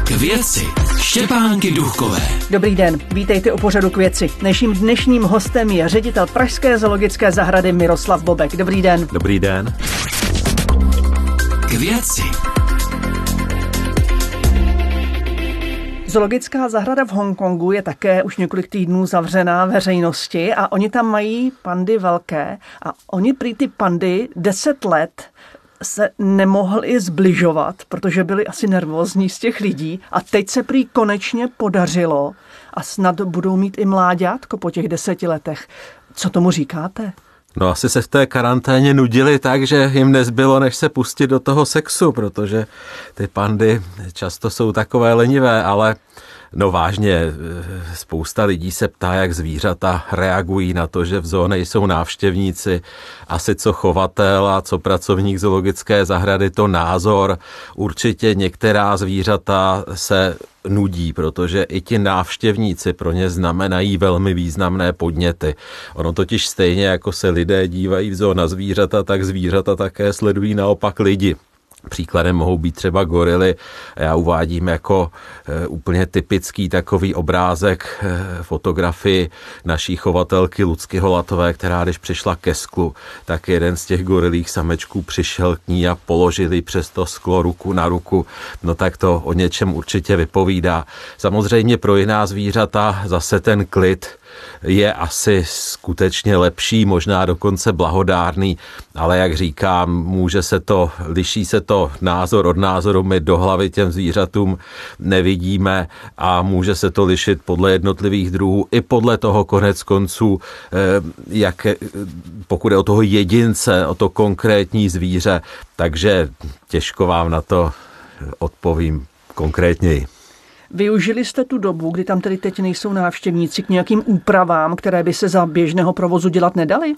K věci Štěpánky Duchkové. Dobrý den, vítejte u pořadu K věci. Naším dnešním hostem je ředitel Pražské zoologické zahrady Miroslav Bobek. Dobrý den. Dobrý den. K věci. Zoologická zahrada v Hongkongu je také už několik týdnů zavřená veřejnosti a oni tam mají pandy velké a oni prý ty pandy 10 let se nemohli zbližovat, protože byli asi nervózní z těch lidí a teď se prý konečně podařilo a snad budou mít i mláďátko po těch 10 letech. Co tomu říkáte? No asi se v té karanténě nudili tak, že jim nezbylo, než se pustit do toho sexu, protože ty pandy často jsou takové lenivé, ale no vážně, spousta lidí se ptá, jak zvířata reagují na to, že v zoo nejsou návštěvníci, asi co chovatel a co pracovník zoologické zahrady, to názor. Určitě některá zvířata se nudí, protože i ti návštěvníci pro ně znamenají velmi významné podněty. Ono totiž stejně, jako se lidé dívají v zoo na zvířata, tak zvířata také sledují naopak lidi. Příkladem mohou být třeba gorily. Já uvádím jako úplně typický takový obrázek fotografii naší chovatelky Lucky Holatové, která když přišla ke sklu, tak jeden z těch gorilích samečků přišel k ní a položili přes to sklo ruku na ruku. No tak to o něčem určitě vypovídá. Samozřejmě pro jiná zvířata zase ten klid je asi skutečně lepší, možná dokonce blahodárný, ale jak říkám, liší se to názor od názoru, my do hlavy těm zvířatům nevidíme a může se to lišit podle jednotlivých druhů i podle toho konec konců, pokud je o toho jedince, o to konkrétní zvíře, takže těžko vám na to odpovím konkrétněji. Využili jste tu dobu, kdy tam tedy teď nejsou návštěvníci, k nějakým úpravám, které by se za běžného provozu dělat nedaly?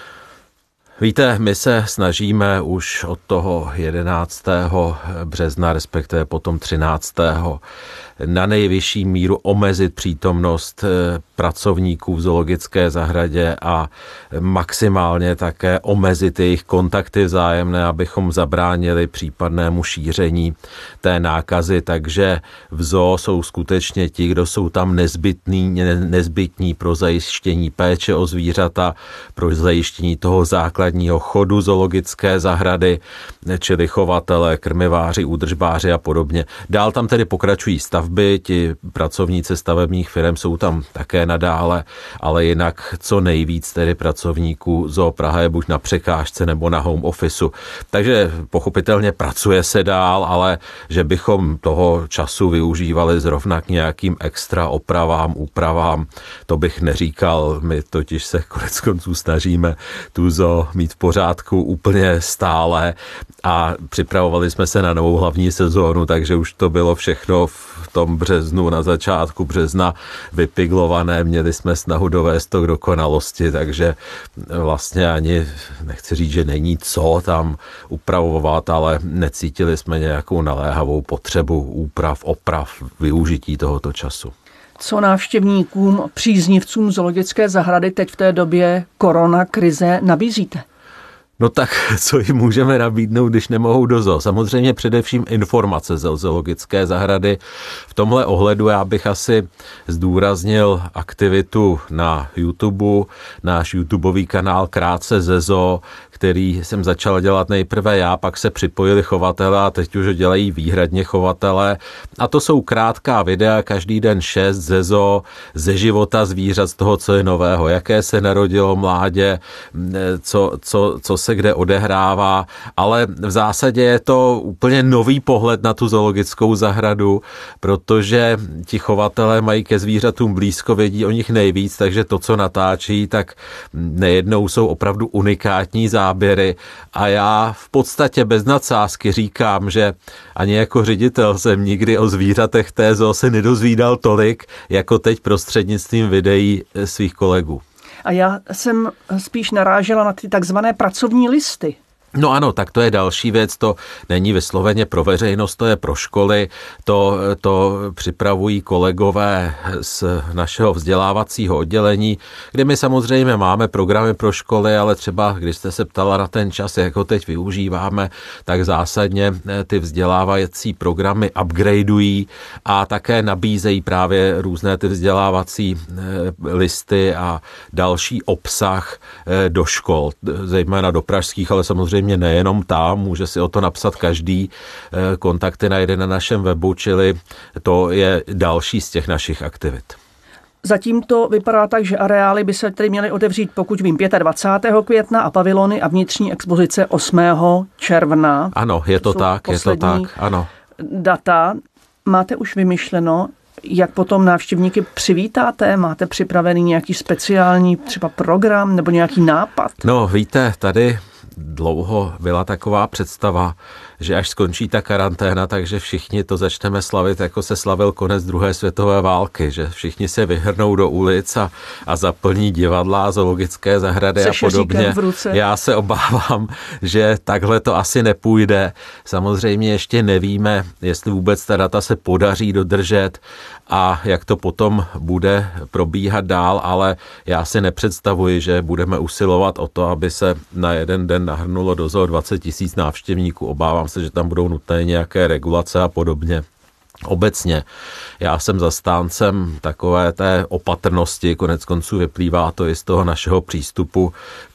Víte, my se snažíme už od toho 11. března, respektive potom 13. na nejvyšší míru omezit přítomnost pracovníků v zoologické zahradě a maximálně také omezit jejich kontakty vzájemné, abychom zabránili případnému šíření té nákazy. Takže v zoo jsou skutečně ti, kdo jsou tam nezbytní pro zajištění péče o zvířata, pro zajištění toho základního chodu zoologické zahrady, čili chovatele, krmiváři, údržbáři a podobně. Dál tam tedy pokračují stavby, ti pracovníci stavebních firm jsou tam také nadále, ale jinak co nejvíc tedy pracovníků Zoo Praha je buď na překážce nebo na home officeu. Takže pochopitelně pracuje se dál, ale že bychom toho času využívali zrovna k nějakým extra opravám, úpravám, to bych neříkal. My totiž se koneckonců snažíme tu zoo mít v pořádku úplně stále a připravovali jsme se na novou hlavní sezónu, takže už to bylo všechno v tom březnu, na začátku března vypiglované, měli jsme snahu dovést to k dokonalosti, takže vlastně ani nechci říct, že není co tam upravovat, ale necítili jsme nějakou naléhavou potřebu úprav, oprav, využití tohoto času. Co návštěvníkům, příznivcům zoologické zahrady teď v té době koronakrize nabízíte? No tak, co jim můžeme nabídnout, když nemohou do zoo? Samozřejmě především informace ze zoologické zahrady. V tomhle ohledu já bych asi zdůraznil aktivitu na YouTube, náš YouTubeový kanál Krátce ze zoo, který jsem začal dělat nejprve já, pak se připojili chovatelé a teď už ho dělají výhradně chovatelé. A to jsou krátká videa, každý den 6 ze zoo, ze života zvířat, z toho, co je nového, jaké se narodilo mládě, co se kde odehrává, ale v zásadě je to úplně nový pohled na tu zoologickou zahradu, protože ti chovatelé mají ke zvířatům blízko, vědí o nich nejvíc, takže to, co natáčí, tak nejednou jsou opravdu unikátní záběry a já v podstatě bez nadsázky říkám, že ani jako ředitel jsem nikdy o zvířatech té zoo se nedozvídal tolik, jako teď prostřednictvím videí svých kolegů. A já jsem spíš narážela na ty takzvané pracovní listy. No ano, tak to je další věc, to není vysloveně pro veřejnost, to je pro školy, to připravují kolegové z našeho vzdělávacího oddělení, kde my samozřejmě máme programy pro školy, ale třeba, když jste se ptala na ten čas, jak ho teď využíváme, tak zásadně ty vzdělávací programy upgradeují a také nabízejí právě různé ty vzdělávací listy a další obsah do škol, zejména do pražských, ale samozřejmě nejenom tam, může si o to napsat každý, kontakty najde na našem webu, čili to je další z těch našich aktivit. Zatím to vypadá tak, že areály by se tedy měly otevřít, pokud vím, 25. května a pavilony a vnitřní expozice 8. června. Ano, je to tak, ano. Data. Máte už vymyšleno, jak potom návštěvníky přivítáte? Máte připravený nějaký speciální třeba program nebo nějaký nápad? No, víte, tady dlouho byla taková představa, že až skončí ta karanténa, takže všichni to začneme slavit, jako se slavil konec druhé světové války, že všichni se vyhrnou do ulic a zaplní divadla, zoologické zahrady a podobně. Já se obávám, že takhle to asi nepůjde. Samozřejmě ještě nevíme, jestli vůbec ta data se podaří dodržet a jak to potom bude probíhat dál, ale já si nepředstavuji, že budeme usilovat o to, aby se na jeden den nahrnulo do zoo 20 000 návštěvníků. Obávám se, že tam budou nutné nějaké regulace a podobně. Obecně já jsem zastáncem takové té opatrnosti, konec konců vyplývá to i z toho našeho přístupu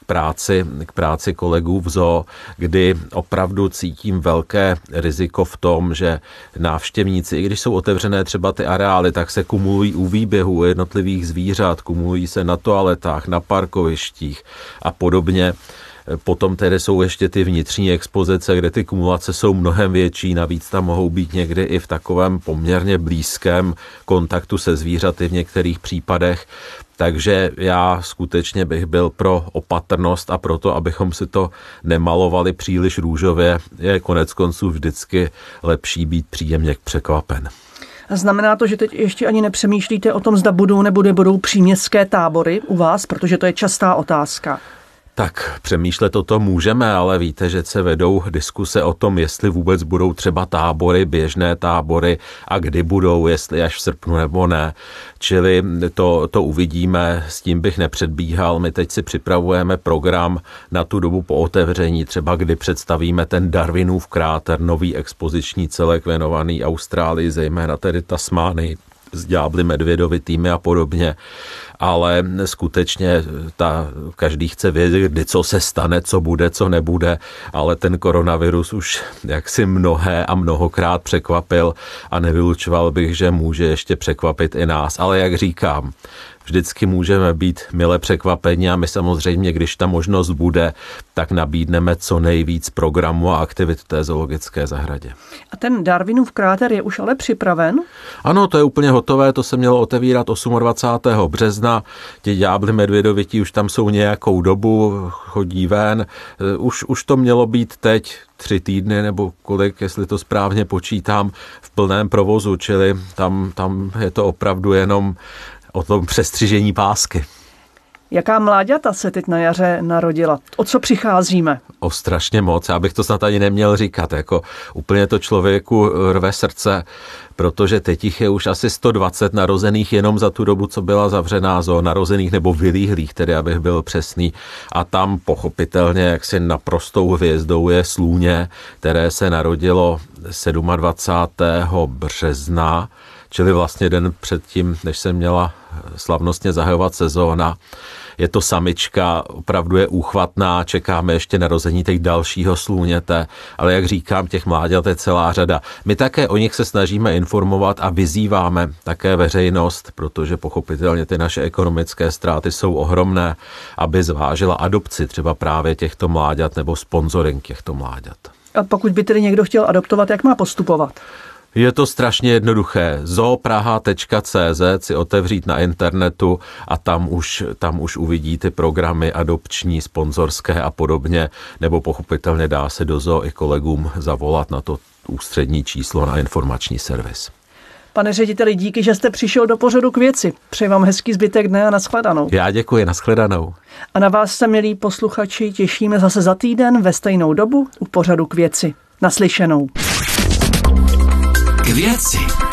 k práci kolegů v zoo, kdy opravdu cítím velké riziko v tom, že návštěvníci, i když jsou otevřené třeba ty areály, tak se kumulují u výběhů jednotlivých zvířat, kumulují se na toaletách, na parkovištích a podobně. Potom tedy jsou ještě ty vnitřní expozice, kde ty kumulace jsou mnohem větší, navíc tam mohou být někdy i v takovém poměrně blízkém kontaktu se zvířaty v některých případech. Takže já skutečně bych byl pro opatrnost a proto, abychom si to nemalovali příliš růžově, je konec konců vždycky lepší být příjemně překvapen. Znamená to, že teď ještě ani nepřemýšlíte o tom, zda budou příměstské tábory u vás, protože to je častá otázka. Tak přemýšlet o tom můžeme, ale víte, že se vedou diskuse o tom, jestli vůbec budou třeba tábory, běžné tábory a kdy budou, jestli až v srpnu nebo ne. Čili to uvidíme, s tím bych nepředbíhal. My teď si připravujeme program na tu dobu po otevření, třeba kdy představíme ten Darwinův kráter, nový expoziční celek věnovaný Austrálii, zejména tedy Tasmánii, s ďábly medvědovitými a podobně, ale skutečně každý chce vědět, kdy co se stane, co bude, co nebude, ale ten koronavirus už jaksi mnohé a mnohokrát překvapil a nevylučoval bych, že může ještě překvapit i nás, ale jak říkám, vždycky můžeme být mile překvapeni a my samozřejmě, když ta možnost bude, tak nabídneme co nejvíc programu a aktivit v té zoologické zahradě. A ten Darwinův kráter je už ale připraven? Ano, to je úplně hotové, to se mělo otevírat 28. března. Ti ďábly medvědovití už tam jsou nějakou dobu, chodí ven. Už to mělo být teď 3 týdny nebo kolik, jestli to správně počítám, v plném provozu, čili tam je to opravdu jenom o tom přestřižení pásky. Jaká mláďata se teď na jaře narodila? O co přicházíme? O strašně moc. Já bych to snad ani neměl říkat. Jako úplně to člověku rve srdce, protože teď jich je už asi 120 narozených jenom za tu dobu, co byla zavřená zoo, narozených nebo vylíhlých, tedy abych byl přesný. A tam pochopitelně jaksi naprostou hvězdou je slůně, které se narodilo 27. března, čili vlastně den předtím, než se měla slavnostně zahajovat sezóna. Je to samička, opravdu je úchvatná, čekáme ještě narození těch dalšího slůněte, ale jak říkám, těch mláďat je celá řada. My také o nich se snažíme informovat a vyzýváme také veřejnost, protože pochopitelně ty naše ekonomické ztráty jsou ohromné, aby zvážila adopci třeba právě těchto mláďat nebo sponsoring těchto mláďat. A pokud by tedy někdo chtěl adoptovat, jak má postupovat? Je to strašně jednoduché. zoopraha.cz si otevřít na internetu a tam už uvidí ty programy adopční, sponzorské a podobně, nebo pochopitelně dá se do zoo i kolegům zavolat na to ústřední číslo na informační servis. Pane řediteli, díky, že jste přišel do pořadu K věci. Přeji vám hezký zbytek dne a nashledanou. Já děkuji, nashledanou. A na vás se, milí posluchači, těšíme zase za týden ve stejnou dobu u pořadu K věci. Naslyšenou. K věci.